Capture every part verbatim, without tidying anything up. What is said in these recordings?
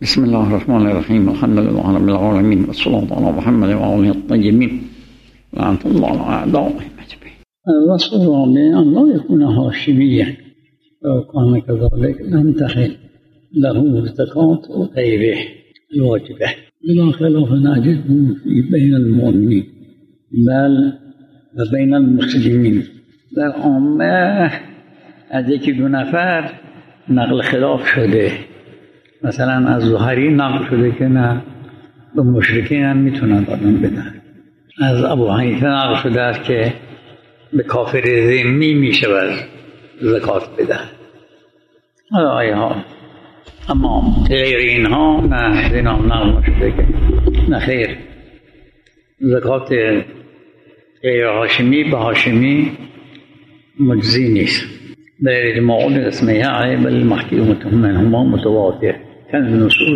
بسم الله الرحمن الرحيم. الحمد لله رب العالمين، والصلاة على محمد وآله الطيبين، لعنة الله على أعدائهم أجمعين. الوصف الرابع أن لا يكون هاشميا، لو كان كذلك لم تحل له زكاة غيره الواجبة، بلا خلاف نجده في بين المؤمنين بل وبين المسلمين. در عامه از یکی دو نفر نقل خلاف شده، مثلا از زهری نقل شده که نه به مشرکین هم میتونن دادن بدن، از ابو حنیفه نقل شده است که به کافر ذمی میشه زکات بدن. حالا آیه ها اما غیر اینها نه، اینا نقل شده که نه خیر، زکات غیر هاشمی به هاشمی مجزی نیست. در اجماع الاسمیه عیب المحکومة منهما متواتر كالنصوص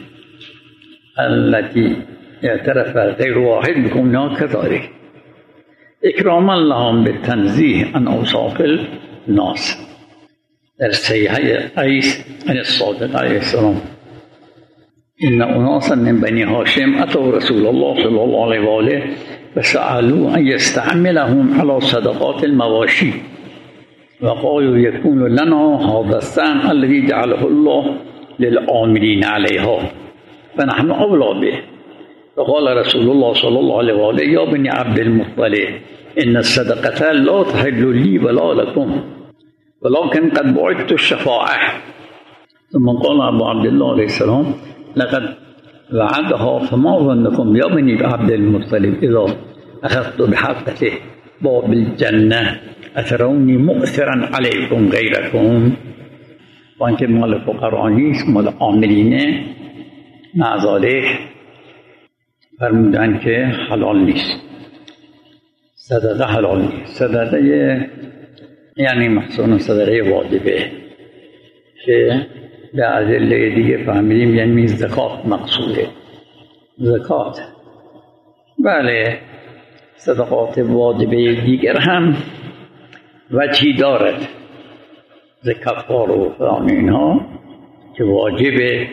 التي اعترف غير واحد بكونها كذلك إكراما لهم بالتنزيه عن أوصاف الناس. در صحيح قيس عن الصادق عليه السلام إن أناسا من بني هاشم أتوا رسول الله صلى الله عليه وآله فسألوا أن يستعملهم على صدقات المواشي، وقالوا يكون لنا هذا السهم الذي جعله الله للعاملين عليها فنحن أولى به. فقال رسول الله صلى الله عليه وآله يا بني عبد المطلب إن الصدقة لا تحل لي ولا لكم ولكن قد بعثت الشفاعة. ثم قال أبو عبد الله عليه السلام لقد وعدها فما ظنكم يا بني عبد المطلب إذا أخذت بحقته باب الجنة أتروني مؤثرا عليكم غيركم. وانکه مال فقرا نیست، مال عاملینه، مع ذلك فرمودن که حلال نیست، صدقه حلال نیست. صدقه یعنی محصول صدقه واجبه که به ادله دیگه فهمیدیم یعنی زکات مقصوده. زکات بله، صدقات واجبه دیگر هم وجهی دارد، زکفار و فلان اینها که واجبه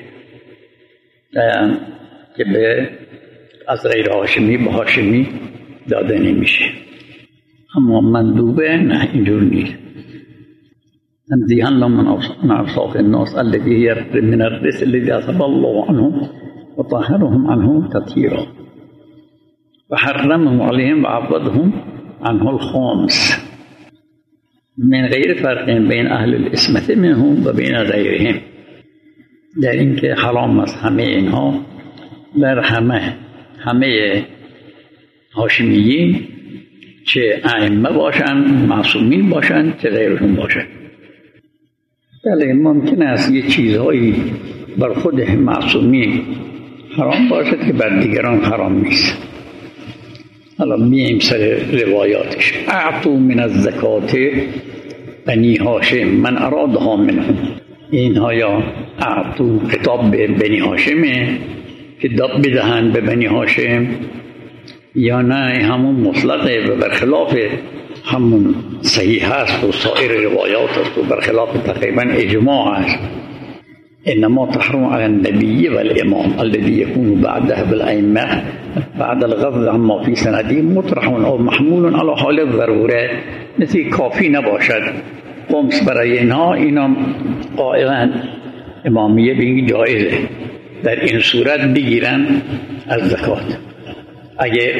که به از غیر هاشمی به هاشمی داده نمیشه، اما مندوبه نه، اینجور نیست. تنزیها من اوصاف الناس الذي هي من الرزق الذي أذهب الله عنهم وطهرهم عنه تطهيرا وحرمهم عليهم وعوضهم عنه الخامس من غیر فرق بین اهل الاسمت منهم و بین غیرهم. در این که حرام است همه اینها بر همه همه هاشمیین، چه ائمه باشن، معصومین باشن، چه غیرشون باشن. بله ممکن است یه چیزهایی بر خود معصومین حرام باشد که بر دیگران حرام نیست. حالا میایم سر روایاتش. اعطوا من الزکات بنی هاشم من ارادها منهم. اینها یا اعطوا خطاب به بنی هاشمه که داد بدهند به بنی هاشم، یا نه همون مطلقه و برخلاف همون صحیح هست و سایر روایات است و برخلاف تقریبا اجماع است. انما تحرم على النبي والامام الذي يكون بعده بالائمه بعد الغض عما في سنده مطرح او محمول على حال الضروره، مثل کافی نباشد خمس برای اینها، اینا قائلا امامیه بگی جایزه، در این صورت بگیرن از زکات. اگه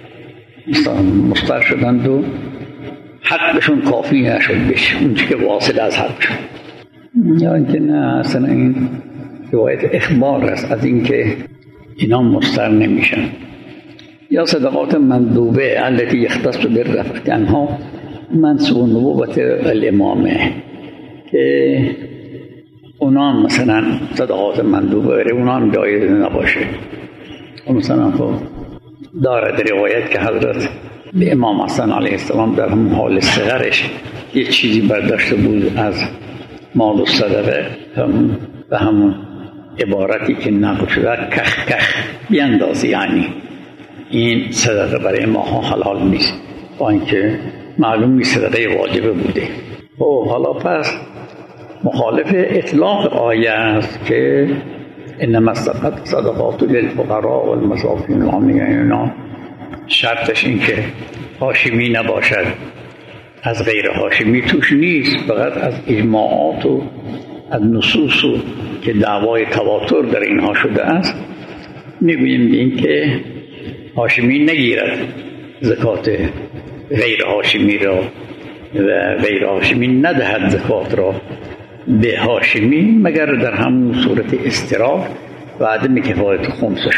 مستر شدند و حقشون کافی نشد بشه اون که واصل از حقشون، یا اینکه نه اصلا این روایت اخبار است از اینکه اینا مستر نمیشن. یا صدقات مندوبه التي يختص بالرفعه عنها منصوب نبوت الامامه، که اونا مثلا صدقات مندوبه بره اونا هم جایز نباشه. مثلا خب دارد روایت که حضرت به امام حسن علیه السلام در همون حال صغرش یه چیزی برداشته بود از مال و صدقه، هم به همون عبارتی که نقل شده کخ کخ بیندازی، یعنی این صدقه برای ماها حلال نیست، با اینکه معلوم نیست صدقه واجبه بوده. و حالا پس مخالف اطلاق آیه است که انما صدقات للفقراء والمساکین العاملین، اینا شرطش این که هاشمی نباشد، از غیر هاشمی توش نیست، فقط از اجماعات و از نصوص و که دعوای تواتر در اینها شده است میگوییم این که هاشمی نگیرد زکات غیر هاشمی را و غیر هاشمی ندهد زکات را به هاشمی مگر در همون صورت استراح و عدم کفایت خمسش.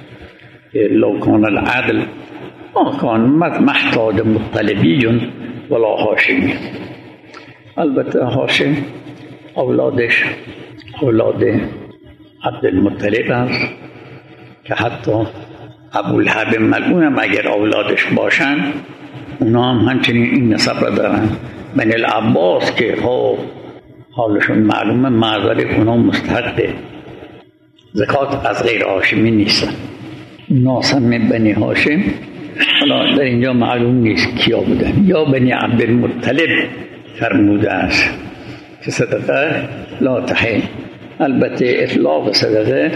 لو کان العدل ما کان محتاج مطلبی ولا هاشمی. البته هاشم اولادش اولاد عبدالمطلب است که حتی ابوالحب ملعون هم اگر اولادش باشن اونا هم همچنین این نسب را دارن. بنی العباس که حالشون معلومه معذره اونا مستحق زکات از غیر هاشمی نیستن. ناسم بنی هاشم حالا در اینجا معلوم نیست کیا بودن، یا بنی عبدالمطلب فرموده است که صدقه لا تحل. البته اطلاق صدقه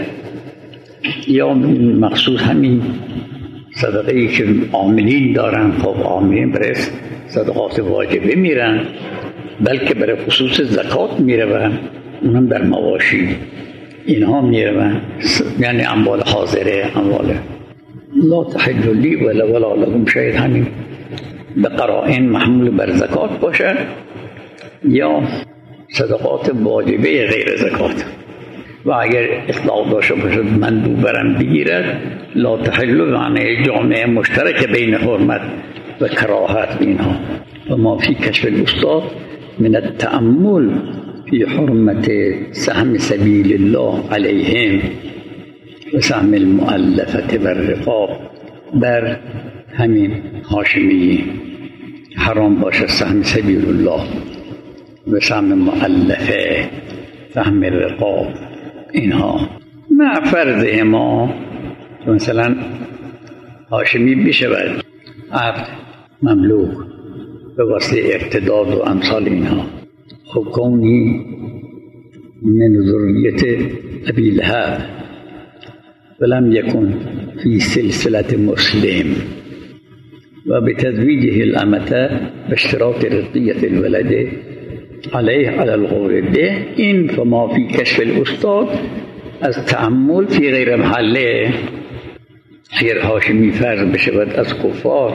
یا مخصوص همین صدقه ای که عاملین دارن، خب عاملین برای صدقات واجبه میرن، بلکه برای خصوص زکات میرن، اونم در مواشی اینها میرن، یعنی اموال حاضره، اموال لا تحل لی ولا ولا لهم شاید همین به قرائن محمول بر زکات باشد یا صدقات واجبه غیر زکات. و اگر اطلاق داشته باشد مندوب برم بگیرد لا تحل معنی جامعه مشترک بین حرمت و کراهت اینها. و ما فی کشف الاستاد من التأمل فی حرمت سهم سبیل الله علیهم و سهم المؤلفه والرقاب. بر همین هاشمی حرام باشد سهم سبیل الله و سهم مؤلفه، سهم رقاب اینها مع فرض ما مثلا هاشمی بشود عبد مملوک به واسطه ارتداد و امثال اینها. خب کونی من ذریت ابی لهب ولم یکن فی سلسله مسلم و بتزویجه الامته و اشتراک رضیت الولد علیه علی الغورده. این فما فی کشف الاستاد از تأمل فی غیر محله. اگر هاشمی فرض بشود از کفار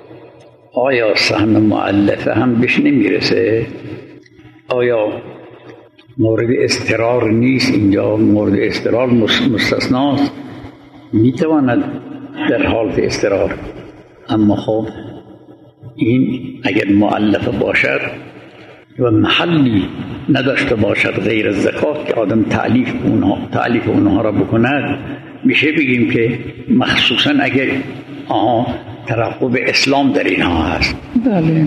آیا سهم مؤلفه هم بهش نمیرسه؟ آیا مورد استقرار نیست؟ اینجا مورد استقرار مستثناست، میتواند در حالت استقرار. اما خب این اگر مؤلفه باشد و محلی نداشته باشد غیر زکات که آدم تعلیف اونها تعلیف اونها را بکند، میشه بگیم که مخصوصا اگر آها ترقب اسلام در اینها هست. بله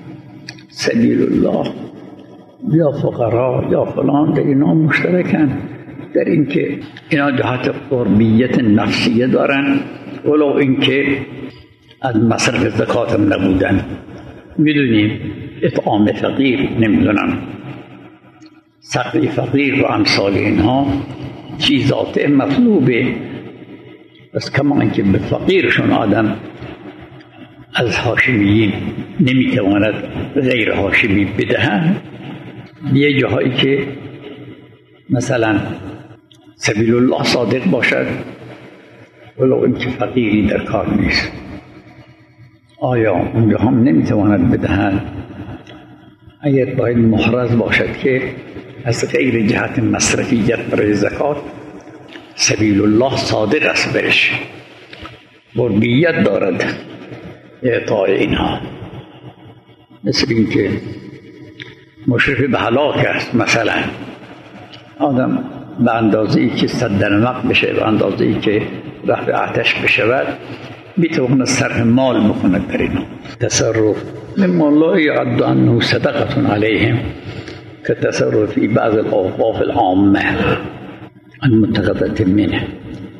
سبیل الله یا فقرا یا فلان در اینها مشترکن در اینکه اینا جهت قربیت نفسیه دارن ولو اینکه از مصرف زکات هم نبودن. میدونیم اطعام فقیر، نمیدونم سقی فقیر و امثال اینها چیزات مطلوبه، بس کما اینکه به فقیرشون آدم از هاشمیین نمیتواند غیر هاشمی بدهند. یه جاهایی که مثلا سبیل الله صادق باشد ولو اینکه فقیری در کار نیست، آیا اونجا هم نمیتواند بدهند؟ اگر باید محرز باشد که از غیر جهت مصرفیت برای زکات سبیل الله صادق است، برش قربیت دارد اعطاء اینها. مثل این که مشرف به هلاک است، مثلا آدم به اندازه ای که صد نمق بشه، به اندازه ای که رفع آتش بشود میتواند صرف مال بکند در اینها. تصرف مما لا یعد عنه صدقه علیهم که تصرف فی بعض الاوقاف العامه المتخذة منه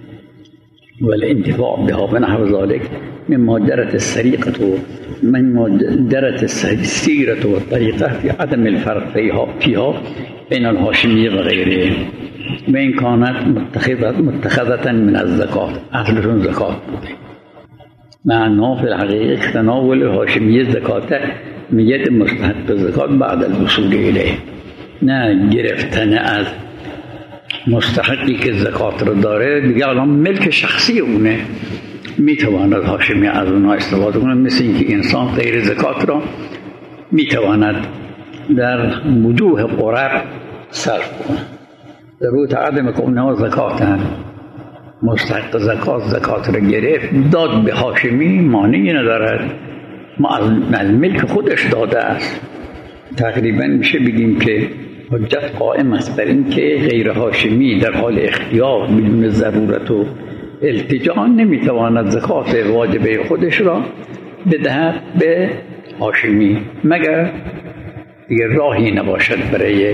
والانتفاع بها ونحو ذلك مما جرت السرقة مما جرت السيرة والطريقة في عدم الفرق فيها بين الهاشمية وغيره. و این کانت متخذت متخذتا من الزکات، اصلشون زکات بوده. معنی فی الحقیقه تناول هاشمی زکات میگه مستحق زکات بعد الوصول الیه، نه گرفتن از مستحقی که زکات رو داره دیگه الان ملک شخصی اونه، میتواند هاشمی از اونها استفاده کنه، مثل اینکه انسان غیر زکات را میتواند در وجوه قرب صرف کنه. در روی عدم کونه زکات هم مستحق زکات زکات را گرفت داد به هاشمی مانعی ندارد، ما از ملک خودش داده است. تقریبا میشه بگیم که حجت قائم است بر این که غیر هاشمی در حال اختیار بدون ضرورت و التجا نمیتواند زکات واجبه خودش را بدهد به هاشمی، مگر دیگر راهی نباشد برای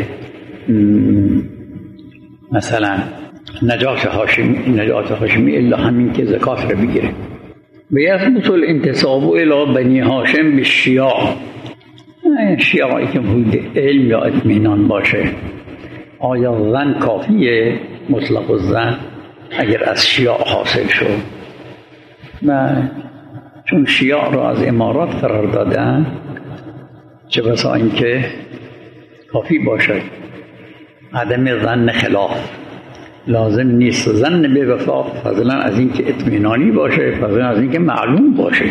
مثلا نجات هاشمی نجات هاشمی الا همین که زکات را بگیره. و یثبت الانتساب الی بنی هاشم بالشیاع، شیاعی که حدود علم یا اطمینان باشه. آیا زن کافیه؟ مطلق الزن اگر از شیاع حاصل شد، و چون شیاع را از امارات قرار دادن چه بسا اینکه کافی باشد. عدم ظن خلاف لازم نیست ظن به وفا، فضلا از اینکه اطمینانی باشه، فضلا از اینکه معلوم باشه.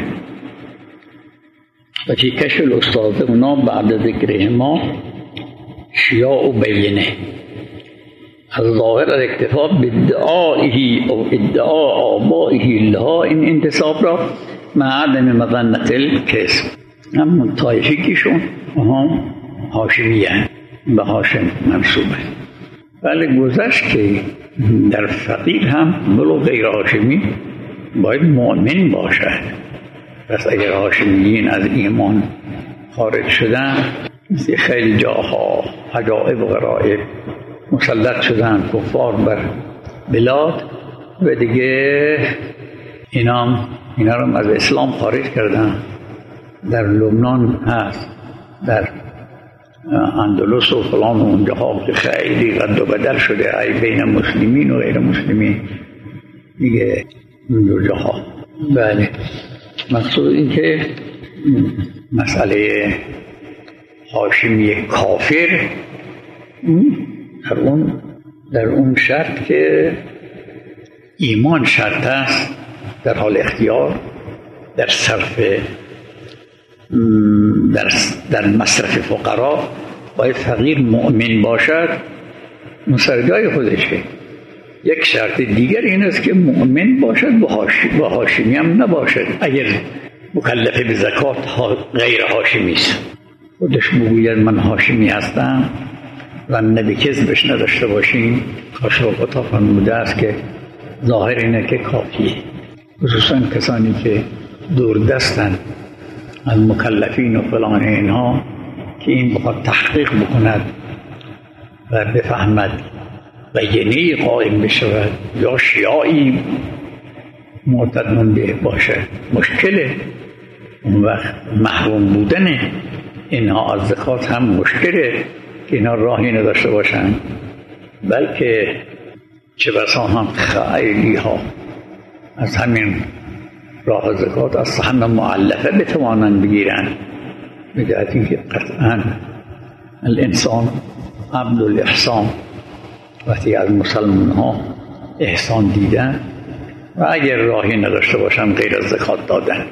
و فی کشف الاستاذ اونا بعد ذکر ما شیاع و بینه از ظاهر الاکتفا بادعائه او ادعا آبائه لها، این انتصاب را مع عدم مظنة الکذب. هم طایفیکیشون هم هاشمیه به هاشم منصوبه، ولی گذشت که در فقیر هم ولو غیر هاشمی باید مؤمن باشد. پس اگر هاشمیین از ایمان خارج شدن، مثل خیلی جاها عجائب و غرائب مسلط شدن کفار بر بلاد و دیگه اینا اینا رو از اسلام خارج کردن. در لبنان هست، در اندلس و فلان و اونجاها که خیلی رد و بدل شده ای بین مسلمین و غیر مسلمین دیگه اونجاها. بله، مقصود این که مسئله هاشمی کافر در اون در اون شرط که ایمان شرط است، در حال اختیار، در صرف در, در مصرف فقرا باید فقیر مؤمن باشد، مسرجای خودشه. یک شرط دیگر این است که مؤمن باشد و هاشمی هم نباشد. اگر مکلف به زکات غیر هاشمی است، خودش بگوید من هاشمی هستم و نه کذبش نداشته باشیم، کاشفاتا فرموده است که ظاهر اینه که کافیه. خصوصا کسانی که دور دستن از مکلفین و فلان اینها که این بخواد تحقیق بکند و بفهمد بینه قائم بشود یا شیاعی معتدن به باشد، مشکله. اون وقت محروم بودن اینها از زکات هم مشکله که اینها راهی نداشته باشند، بلکه چه بسا هم خیلی ها از همین راه زکات از سهم معلفه بتوانند بگیرن. بجهت اینکه قطعا الانسان عبد الاحسان، وقتی از مسلمان ها احسان دیدن و اگر راهی نداشته باشن غیر از زکات دادن،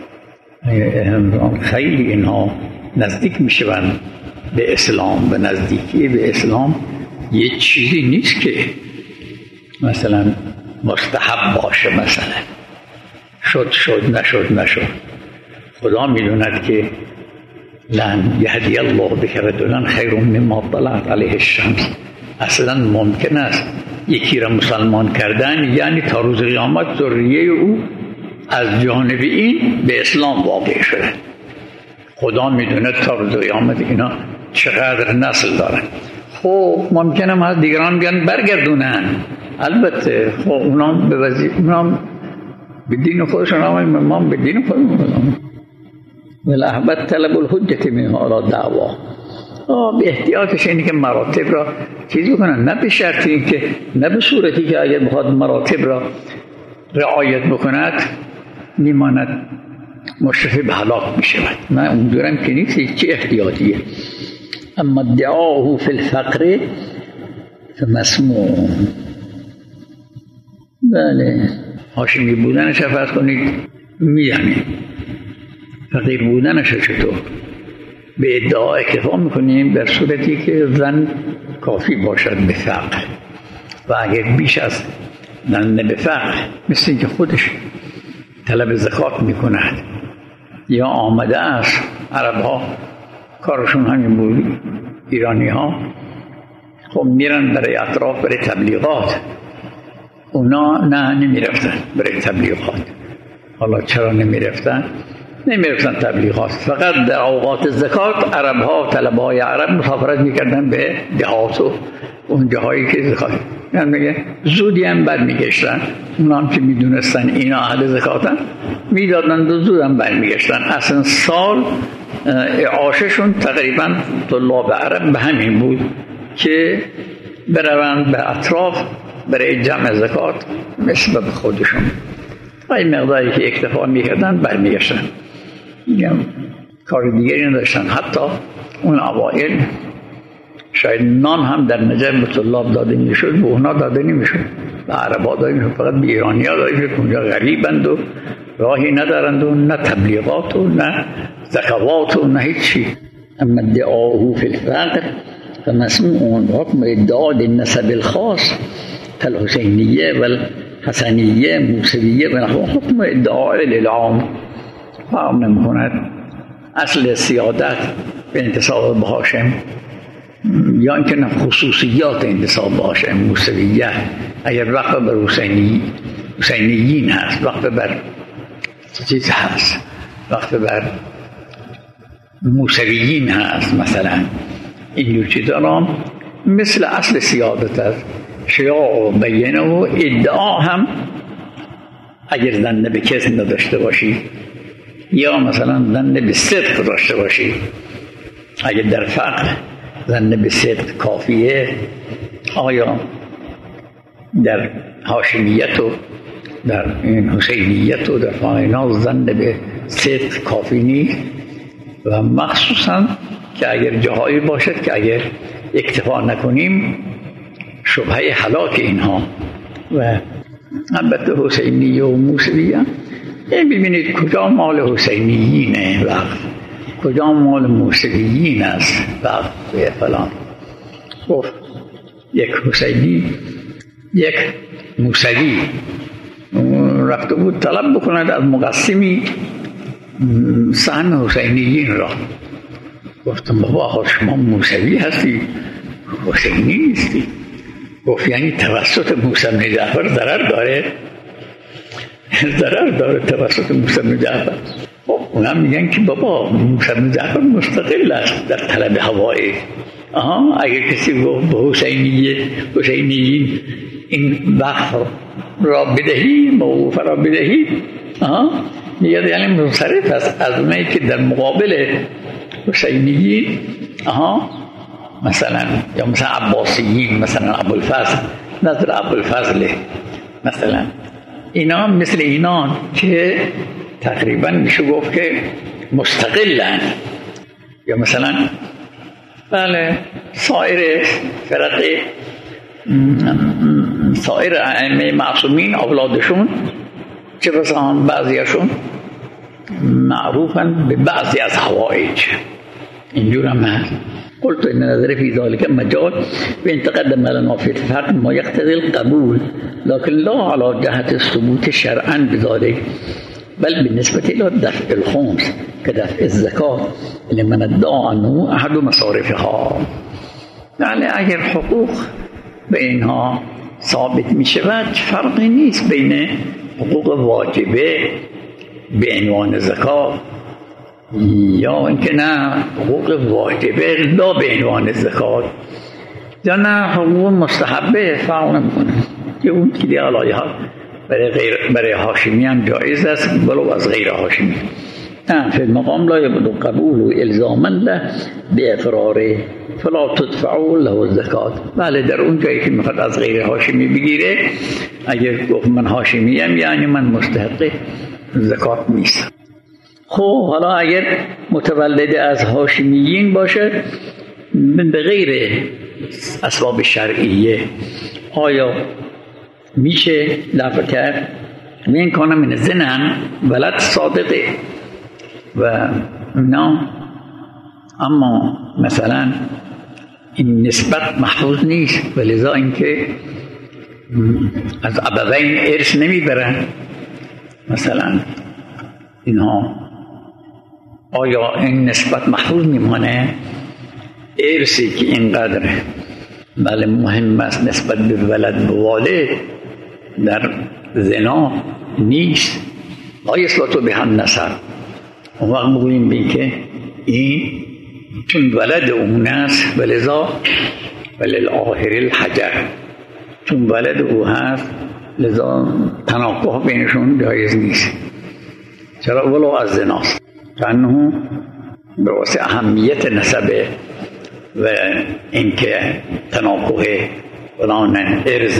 خیلی اینها نزدیک میشوند به اسلام. به نزدیکی به اسلام یه چیزی نیست که مثلا مستحب باشه، مثلا شد شد نشد نشد. خدا میدوند که لن یهدی الله بک رجلا خیر مما طلعت علیه الشمس. اصلا ممکن است یکی را مسلمان کردن یعنی تا روز قیامت ذریه او از جانب این به اسلام واقع شده. خدا میدونه تا روز قیامت اینا چقدر نسل دارن. خب ممکنه ما دیگران بیان برگردونن، البته خب اونا به وظیفه اونا به دین خودشون آمد، ما به دین خودمون آمد. ولی احبت طلب الحجت منها علی دعوا، به احتیاطش اینه که مراتب را چیز بکنن، نه به شرطی که نه به صورتی که اگر بخواد مراتب را رعایت بکند میماند مشرف به هلاک میشود. نه اونجورم که نیست، چه احتیاطیه. اما ادعاءه فی الفقر فمسموع. بله هاشمی بودنش فرض کنید میزنه، فقیر بودنش چطور؟ به ادعا اکتفا میکنیم در صورتی که زن کافی باشد به فقر، و اگر بیش از زن به فقر مثل اینکه خودش طلب زکات میکند یا آمده است. عرب ها کارشون همین بود، ایرانی ها خب میرن برای اطراف برای تبلیغات، اونا نه نمیرفتن برای تبلیغات. حالا چرا نمیرفتن؟ نمیرفتن تبلیغات، فقط در اوقات زکات عرب ها طلبه های عرب مسافرت میکردن به دهات و اون جاهایی که زکات یعنی میگه زودی هم بر میگشتن. اونا هم که میدونستن اینا اهل زکاتن میدادن و زود هم بر میگشتن. اصلا سال اعاششون تقریبا طلاب عرب به همین بود که بروند به اطراف برای جمع زکات مثل به خودشون و این مقداری که اکتفا میکردن بر میگشتن. کار دیگری نداشتن. حتی اون اوائل شاید نان هم در نجف به طلاب داده میشد، به اونا داده نمیشد، به عربا داده میشد، فقط به ایرانی ها داده میشد. اونجا غریبند و راهی ندارند و نه تبلیغات و نه زکوات و نه هیچی. اما ادعاءه فی الفقر فمسموع. حکم ادعا النسب الخاص كالحسینیه و الحسنیه موسویه و نحو حکم ادعاء للعام فرق نمی‌کند. اصل سیادت به انتساب به هاشم یا اینکه نه خصوصیات انتساب به هاشم موسویه. اگر وقت بر حسینی حسینیین هست، وقت بر چیز هست، وقت بر موسویین هست، مثلا اینجور چیزا را مثل اصل سیادت است. شیاع و بینه و ادعا هم اگر ظن به کس نداشته باشی یا مثلا ظن به صدق داشته باشی، اگر در فقر ظن به صدق کافیه، آیا در هاشمیت و در این حسینیت و در فاینا ظن به صدق کافی نیست؟ و مخصوصا که اگر جاهایی باشد که اگر اکتفا نکنیم شبهه هلاک اینها. و البته حسینیه و موسویه این ببینید کجا مال حسینیینه و کجا مال موسویین است و فلان. گفت یک حسینی یک موسوی رفته بود طلب بکند از مقسمی سهم حسینیین را. گفتم بابا شما موسوی هستی حسینی نیستی. گفت یعنی توسط موسی بن جعفر ضرر داره؟ ضرر داره توسط موسی بن جعفر. خب اونا میگن که بابا موسی بن جعفر مستقل است در طلب هوایی. آها اگر کسی گفت به حسینیه حسینیین این وقت را بدهی موقوف را بدهی، آها میگه یعنی منصرف است از اونایی که در مقابل حسینیین، آها مثلا یا مثلا عباسیین، مثلا ابوالفضل نظر ابوالفضل مثلا، اینا مثل اینا که تقریبا میشه گفت که مستقلن. یا مثلا بله سایر فرق سایر ائمه معصومین اولادشون چه بسا هم بعضیشون معروفن به بعضی از حوائج اینجور هم هست. قلت ان نظر في ذلك مجال وان تقدم لنا في الفقه ما يقتضي القبول لكن لا على جهة الثبوت شرعا بذلك بل بالنسبة إلى دفع الخمس كدفع الزكاة لمن ادعى أنه أحد مصارفها. يعني اگر حقوق بینها ثابت می شود فرقی نیست بین حقوق واجبه به عنوان زکات یا اینکه نه حقوق واجبه لا به عنوان زکات یا نه حقوق مستحبه فرق نمیکنه. که اون که دیگه علایه ها برای, غیر برای هاشمی هم جایز است ولو از غیر هاشمی. نه فی المقام لا یبدو قبول و الزاما له به اقرار فلا تدفعوا له الزکات. بله در اون جایی که میخواد از غیر هاشمی بگیره، اگر گفت من هاشمی ام یعنی من مستحق زکات نیستم. خب حالا اگر متولد از هاشمیین باشه به غیر اسباب شرعیه، آیا میشه لفظ کرد من کان من زنن ولد صادقه و نه، اما مثلا این نسبت محفوظ نیست و لذا اینکه از ابوین ارث نمیبرن. مثلا اینها آیا این نسبت محفوظ میمانه؟ ارثی که اینقدر بله مهم است نسبت به ولد و والد در زنا نیست. لا یثبت به هم نسب. اون وقت بگوییم بین که این چون ولد اون است ولذا وللآخر الحجر، چون ولد او هست لذا تناقض بینشون جایز نیست. چرا؟ ولو از زناست، چنه به واسه اهمیت نسبه و اینکه تناقض فلان ارز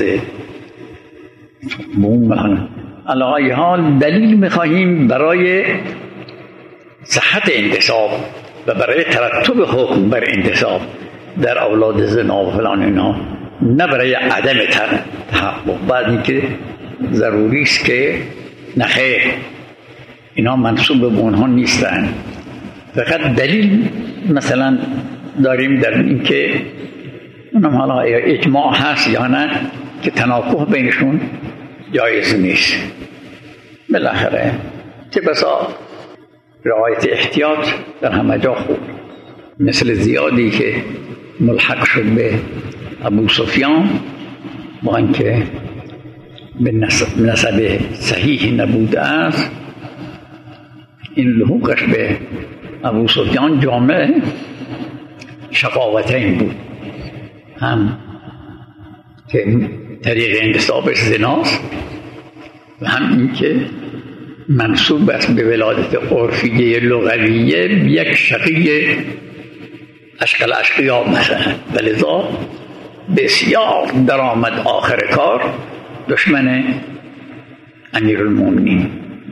بوم. علی حال دلیل میخواهیم برای صحت انتصاب و برای ترتب حکم بر انتصاب در اولاد زنا و فلان اینا، نه برای عدم تحقق. بعد اینکه ضروری است که نخیر اینا منسوب به اونها نیستن. فقط دلیل مثلا داریم در اینکه اونم حالا اجماع هست یا نه که تناقض بینشون جایز نیست. بالاخره چه بسا رعایت احتیاط در همه جا خوب، مثل زیادی که ملحق شد به ابو سفیان با اینکه به نسب صحیح نبوده است، این لحوقش به ابو سفیان جامع شقاوتین بود، هم که طریق انتصابش زناست و هم این که منصوب است به ولادت عرفیه لغویه یک شقی اشکال اشقیا مثلا، ولذا بسیار درآمد آخر کار دشمن امیرالمومنین.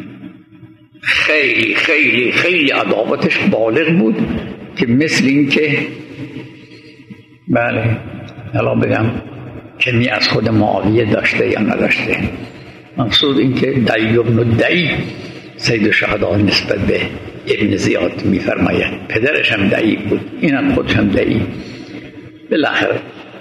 خیلی خیلی خیلی عداوتش بالغ بود که مثل این که بله حالا بگم کمی از خود معاویه داشته یا نداشته. مقصود این که دعی ابن دعی سید الشهدا نسبت به ابن زیاد میفرماید، پدرش هم دعی بود، این هم خودش هم دعی. بالاخره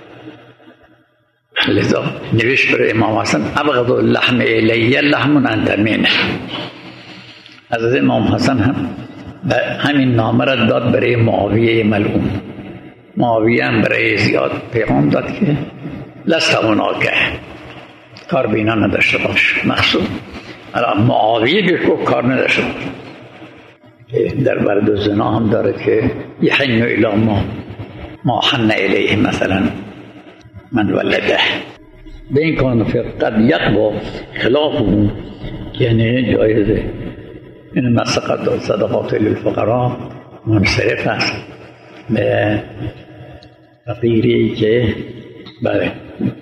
لذا نوشت برای امام حسن ابغض اللحم الیه لحم انت منه. از امام حسن هم همین نامه را داد برای معاویه ملعون. معاویه هم برای زیاد پیغام داد که لست هناک، کار بینا نداشته باش. مقصود الان معاویه بیش کو کار نداشته باش. در برد زنا هم داره که یحن الی ما ما حن الیه مثلا من ولده به این کان فقط یقوا خلافه، یعنی جایزه این مسقط صدقات للفقراء منصرف است به فقیری که بله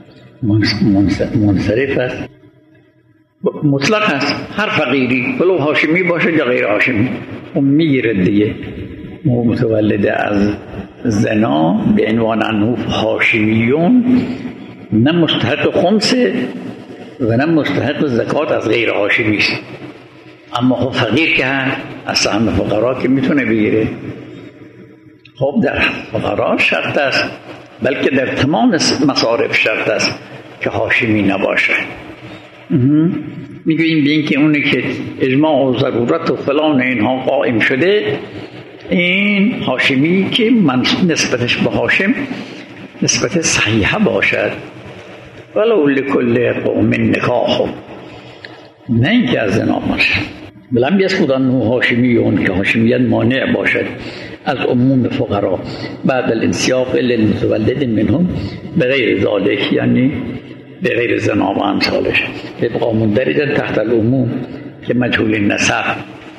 منصرف است، مطلق است. هر فقیری ولو هاشمی باشه یا غیر هاشمی اون میگیره دیگه. متولد از زنا به عنوان انه هاشمیون نه مستحق خمسه و نه مستحق زکات از غیر هاشمی است. اما خب فقیر که از سهم فقرا که میتونه بگیره. خب در فقرا شرط است، بلکه در تمام مصارف شرط است که هاشمی نباشه. میگوییم به این که اونی که اجماع و ضرورت و فلان اینها قائم شده، این هاشمی که نسبتش به هاشم نسبت صحیحه باشد، ولو لکل قوم نکاح، نه اینکه از زنا باشه. بلم یسقط عنه هاشمیون که هاشمیت مانع باشد از عموم فقرا بعد الانسیاق للمتولد منهم بغیر ذالک، یعنی بغیر زنا و امثالش، ابقا مندرجا تحت العموم که مجهول نسب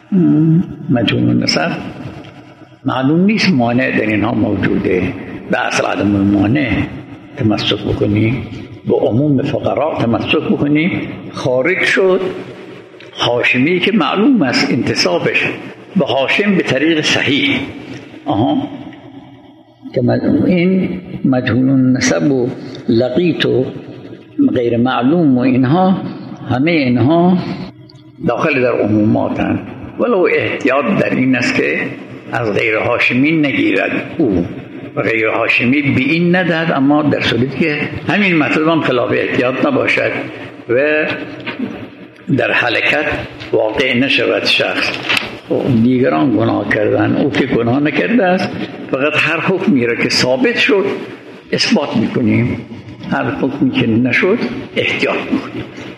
مجهول النسب معلوم نیست مانع در اینها موجوده. به اصل عدم المانع تمسک بکنی، به عموم فقرا تمسک بکنی. خارج شد هاشمی که معلوم است انتسابش به هاشم به طریق صحیح، آها که این مجهول النسب و لقیط و غیر معلوم و اینها همه اینها داخل در عموماتن، ولو احتیاط در این است که از غیر هاشمی نگیرد او و غیر هاشمی به این ندهد، اما در صورتی که همین مطلب هم خلاف احتیاط نباشد و در حرکت واقع نشود شخص. دیگران گناه کردن، او که گناه نکرده است، فقط هر حکمی را که ثابت شد اثبات میکنیم، هر حکمی که نشد احتیاط میکنیم.